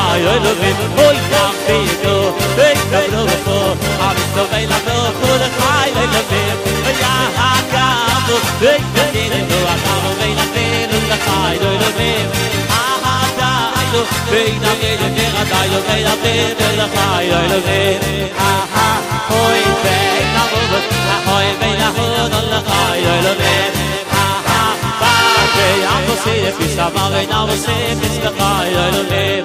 Chai Elohim Oy Yafidu Ekabruchu Amisto Veilavuchu Chai Elohim Ya Hakamu Ekabruchu Akamu Veilavuchu Chai Elohim Ahadayu Veilavuchu Adayu Veilavuchu Chai Elohim Oy Veilavuchu Oy Veilavuchu Chai Elohim I'm going to say if it's a valley, now we'll say if it's the fire, I don't live.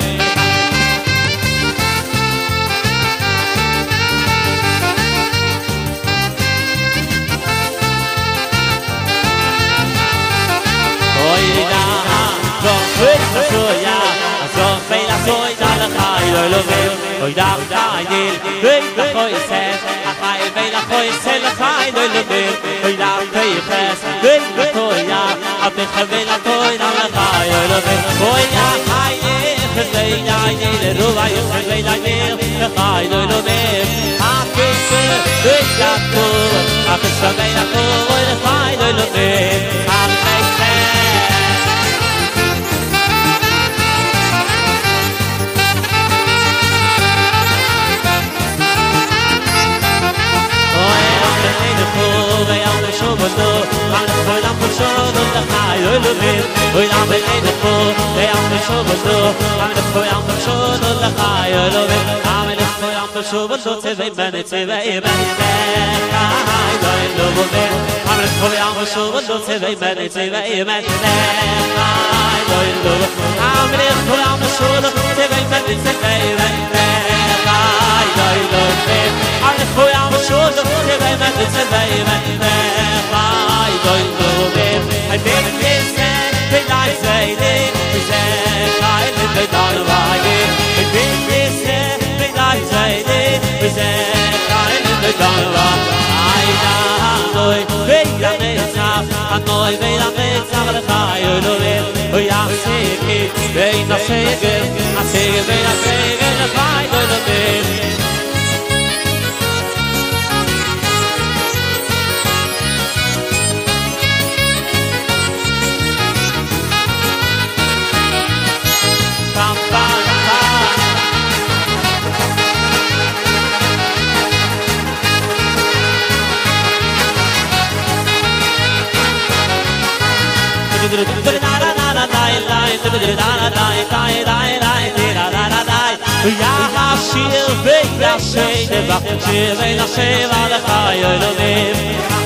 Oh, yeah, don't wait for soya, don't fail a soya, the fire, I love him. Oh, yeah, I did, wait the voice, I made a voice, and the fire, I love him. Oh, yeah, pay your best, wait the soya. I've been having a toy on the fire of it. Oh, yeah, I am the day I need it. Oh, I am the day I need the fire of it. I can say, it's not cool. I can say, I'm cool with the fire of it. I make sense. Oh, I am the day to pull. I am the show, but no. I'm the show, the fire of it. We are the beautiful, they are the show, but no. I'm the show, the fire of it. I'm the show, but no. It's a man, it's a man. I don't know it. I'm the show, but no. It's a man, it's a man. I don't know it. I'm the show, but no. It's a man, it's a man. I don't know it. I'm the show, but no. It's a man, it's a man. I don't know it. I did this and I say it. I said I live it all right. I did this and I say it. I said I live it all right. I know it. I know it. I'm the fire of it. I say it. I say it. I say it. I say it. The fire of it. Ja, shir ve'la sheva, shir ve'la sheva lecha Elohim.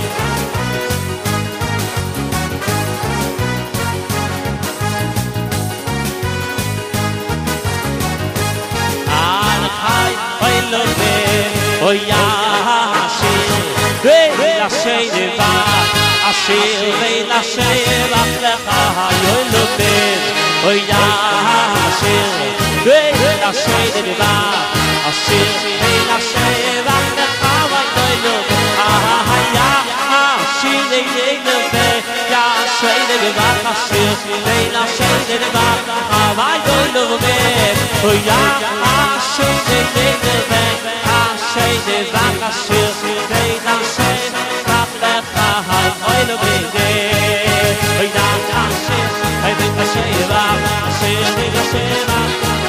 Alchai Elohim, oh ya, shir ve'la sheva, shir ve'la sheva lecha Elohim, oh ya, shir. I say the diva, I say the sheva, the power to you. Ah, she the bed, yeah, say the diva, I say the diva, I don't know bed. Oh yeah, say the bed, I say the diva, I say the I love it. Oh yeah, I think I say the sheva.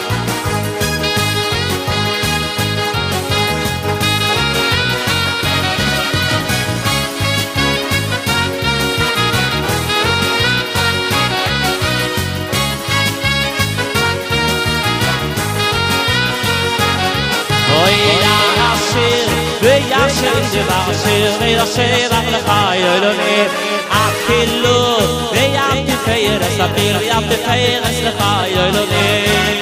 Shir sheva lecha Elohim. Achilu ve'yam tiferes abir ve'yam tiferes lecha Elohim.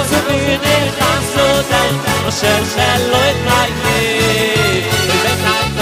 The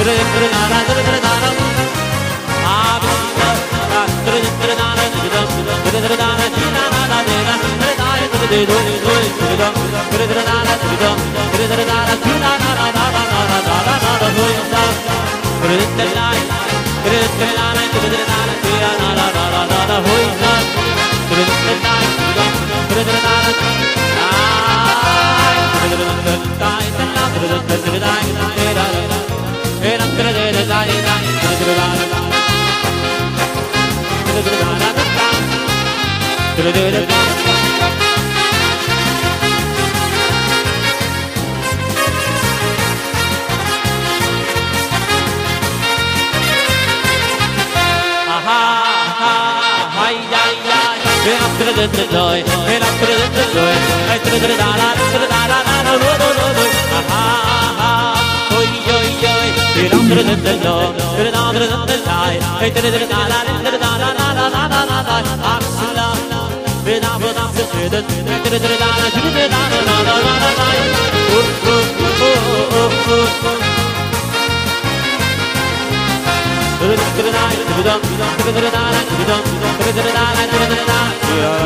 Yeah.